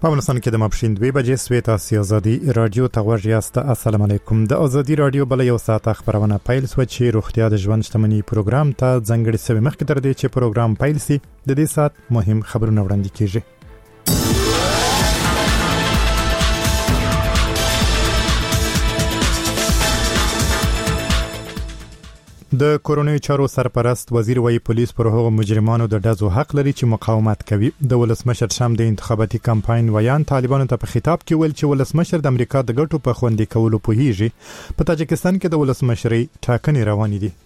په افغانستان کې د ماپښین 2 بجې سوي تاسو ازادي رادیو ته غوږ یاست. السلام علیکم. د ازادي رادیو بل یو ساعت خبرونه پیل شو چې روغتیا د ژوند شتمنۍ پروګرام ته ځنګړي سوي. مخکې تر دې چې پروګرام پیل شي د دې ساعت مهم خبرونه وړاندې کیږي. د کورونی چارو سرپرست وزیر وایي پولیس پر هغو مجرمانو د ډزو حق لري چې مقاومت کوي. د ولسمشر شام د انتخاباتي کمپاین ویان طالبانو ته په خطاب کې ویل چې ولسمشر د امریکا د ګټو په خوندي کولو پوهیږي. په تاجکستان کې د ولسمشرۍ ټاکنې روانې دي.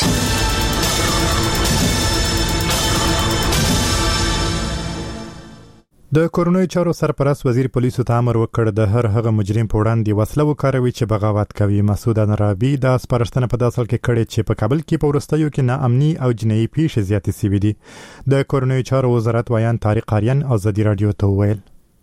د کورونی چارو سرپرست وزیر پولیسو ته امر وکړ د هر هغه مجرم په وړاندې وسله وکاروي چې بغاوت کوي. مسعود نرابي د سپارښتنه په داسل کې کړي چې په کابل کې په ورستیو کې ناامني او جنایي پیښې زیاتې شوې دي. د کورونی چارو وزارت ویان طارق آریان ازادي رادیو ته وویل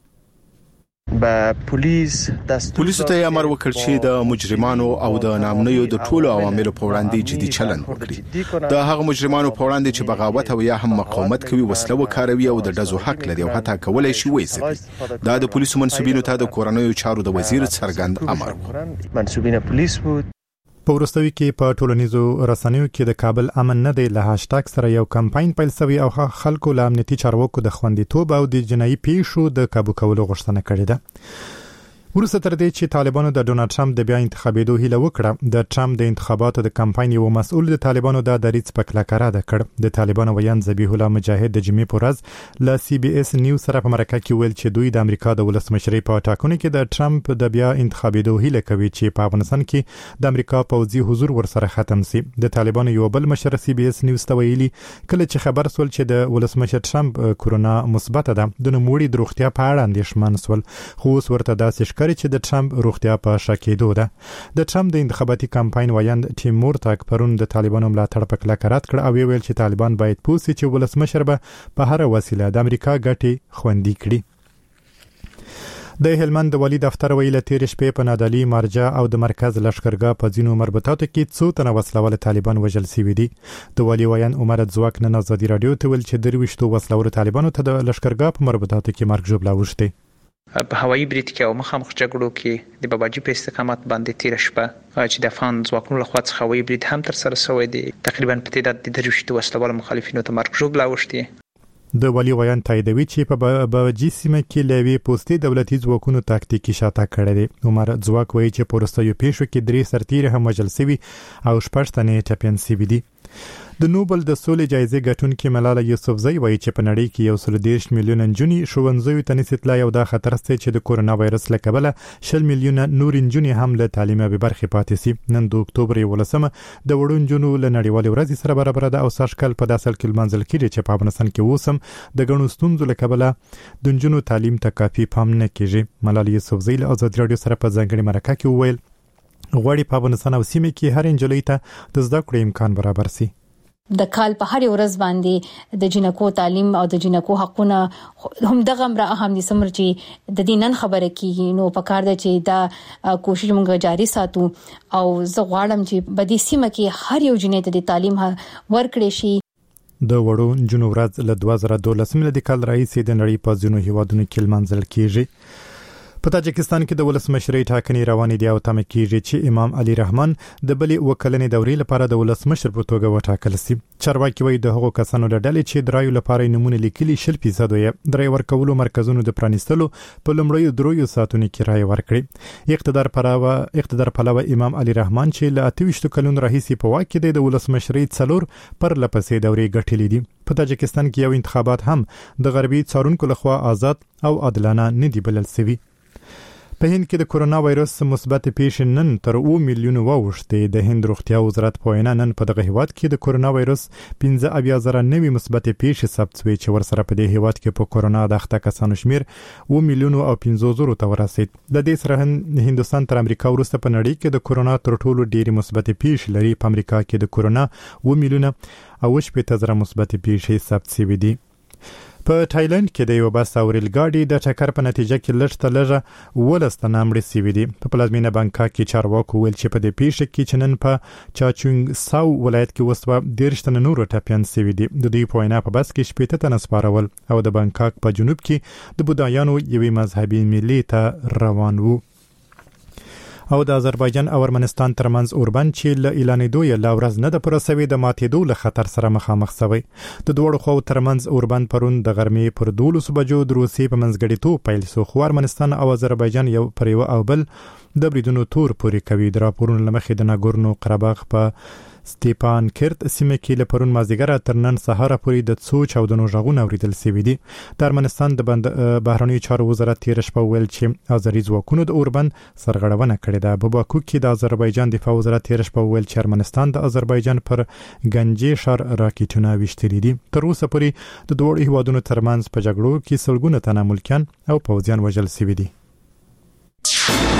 پولیسو ته امر وکړ چې د مجرمانو او د نامنیو د ټولو عواملو په وړاندې جدي چلند وکړي. د هغه مجرمانو په وړاندې چې بغاوت او یا هم مقاومت کوي وسله وکاروي او د ډزو حق لري او حتی کولای شي وایي. دا د پولیسو منسوبینو ته د کورونی چارو د وزیر څرګند امر و. منسوبین پولیس بود. په ورستوي کې په ټولنیزو رسنیو کې د کابل امن نه دی له هاشټاګ سره یو کمپاین پیل شوی او خلکو له امنیتي چارواکو د خوندیتوب او د جنایي پیښو د کابو کولو غوښتنه کړې ده. ورسته تر دې چې طالبانو د ډونالد ټرمپ د بیا انتخابېدو هیله وکړه، د ټرمپ د انتخاباتو د کمپاین یو مسؤل د طالبانو د دریځ په کلکه رد کړ. د طالبانو ویان ذبیح الله مجاهد د جمعې په ورځ له سی بي اس نیوز سره په مرکه کې ویل چې دوی د امریکا د ولسمشرۍ په ټاکنو کې د ټرمپ د بیا انتخابېدو هیله کوي چې په افغانستان کې د امریکا پوځي حضور ورسره ختم شي. د طالبانو یو بل مشر سی بي اس نیوز ته ویلي کله چې خبر سول چې د ولسمشر ټرمپ کورونا مثبت ده د نوموړي د روغتیا په اړه اندېښمن سول، خو اوس ورته داسې ښکاري چې د ټرمپ روغتیا په شکېدو ده. د ټرمپ د انتخاباتي کمپاین ویان ټیم مورتاک پرون د طالبانو ملاتړ په کلکه رد کړ او ویل چې طالبان باید پوه شي چې ولسمشر به په هر وسیله د امریکا ګټې خوندي کړي. د هلمند د والي دفتر ویل تیر شپې په نادعلي مرجع او د مرکز لشکرګاه په ځینو مربوطاتو کې څو تنه وسلوال طالبان وژل شوي دي. د والي ویان عمر ځواک نن ازادي رادیو ته ویل چې 23 وسلوال طالبانو ته د لشکرګاه په مربوطاتو کې مرګ ژوبله اوښتې. په هوایي برید کې او مخامخ جګړو کې د باباجي په استقامت باندې تیر شپه چې د افغان ځواکونو لخوا څخه هوایي برید هم تر سره شوی دی. تقریبا په تعداد د 23 وسلوال مخالفینو ته مرګ ژوبله اوښتې. د والي ویان تاییدوي چې په باباجي سیمه کې لوي پوستي دولتي ځواکونو تاکتیکي شاته کړی دی. عمر ځواک وایي چې په وروستیو پیښو کې 3 سرتیري هم وژل شوي او 6 تنې ټپیان شوي دي. د نوبل د سولې جایزې ګټونکې ملاله یوسفزۍ وایي چې په نړۍ کې 130 میلیونه نجونې ښوونځیو ته نشي تلای او دا خطر شته چې د کورونا وایرس له کبله 60 میلیونه نور نجونې هم له تعلیمه به برخې پاتې شي. نن د اکتوبر 11 د وړو نجونو له نړیوالې ورځې سره برابر ده او سږکال په داسل کې لمانځل کېږي چې په افغانستان کې اوسم د ګڼو ستونزو له کبله د نجونو تعلیم ته کافي پام نه کېږي. ملاله یوسفزۍ له ازادي رادیو سره په ځانګړي مرکه کې وویل غواړي په افغانستان او سیمه کې هر نجلۍ ته د زده کړې امکان برابر شي. د کال په هر ورځ باندې د جنکو تعلیم او د جنکو حقونه هم دغه امر اهم دي سمر چې د دینن خبره کیږي. نو په کار ده چې دا کوشش موږ جاري ساتو او زه غواړم چې په دې سیمه کې هر یو جنې ته د تعلیم ورکړي شي. د وړو نجونو ورځ له 2012 میلادي کال راهیسې د نړۍ په ځینو هیوادونو کې لمانځل کیږي. په تاجکستان کې د ولسمشرۍ ټاکنې روانې دي او تمه کېږي چې امام علي رحمان د بلې وکلنې دورې لپاره د ولسمشر په توګه وټاکل شي. چارواکي وایي د هغو کسانو له ډلې چې درایو لپاره نمونه لیکلي 60% یې درای ورکولو مرکزونو د پرانیستلو په لومړیو 3 ساعتونو کې رای ورکړي. اقتدار پلوه امام علي رحمان چې له 28 کلونو راهیسې په واک کې د ولسمشرۍ 4 پرلپسې دورې ګټلې دي. په تاجکستان کې یو انتخابات هم د غربي څارونکو لخوا آزاد او عادلانه نه دی بلل شوی. په هند کې د کورونا وایرس مثبت پیښې نن تر 2 میلیونه واوښتې. د هند روغتیا وزارت په وینا نن په دغه هیواد کې د کورونا وایرس 15,000 نوې مثبت پیښې ثبت شوې چې ورسره په دې هیواد کې په کورونا د اخته کسانو شمیر 2 میلیونه او 50,000 ته ورسید. د دې سره هندستان تر امریکا وروسته په نړۍ کې د کورونا تر ټولو ډېری مثبت پیښې لري. په امریکا کې د کورونا 2 میلیونه او 80,000 مثبت پیښې ثبت شوې دي. په تایلند کې د یو بس او ریل ګاډي د ټکر په نتیجه کې لږ ولسته نامړي سوي دي. په پلازمینه بانکاک کې چارواکو ویل چې په دې پیښه کې چنن په چاچونګ ساو ولایت کې وسوه 13 تنه نور ټاپیان سوي دي. د دې په وینا په بس کې 15 تنه سپارول او د بانکاک په جنوب کې د بودایانو یوې مذهبي ملي ته روان وو. او د آذربایجان او ارمنستان ترمنځ اوربند چې له اعلانېدو یې لا ورځ نه د پرسوي د ماتېدو له خطر سره مخامخ شوی. د دوړو خو ترمنځ اوربند پرون د غرمې پر 12 بجو د روسي په منځګړیتوب پیل شو. خو ارمنستان او آذربایجان یو پر یو او بل د بریدونو تور پوري کوي. د راپورونو لمخې د ناګورنو قرهباغ په سټیپان کرت سیمه کې له پرون مازیګر تر نن سهار پورې د څو چاودنو ژغونه اوریدل شوي دي. د ارمنستان د بهرنیو چارو وزارت تیر شپه ویل چې آذری ځواکونو د اوربند سرغړونه کړې ده. په باکو کې د آذربایجان دفاع وزارت تیر شپه ویل چې ارمنستان د آذربایجان پر گنجې ښار راکټونه وشتلي دي. تر اوسه پورې د دوه هیوادونو ترمنځ په جګړو کې سلګونه تنه ملکیان او پوځیان وژل شوي دي.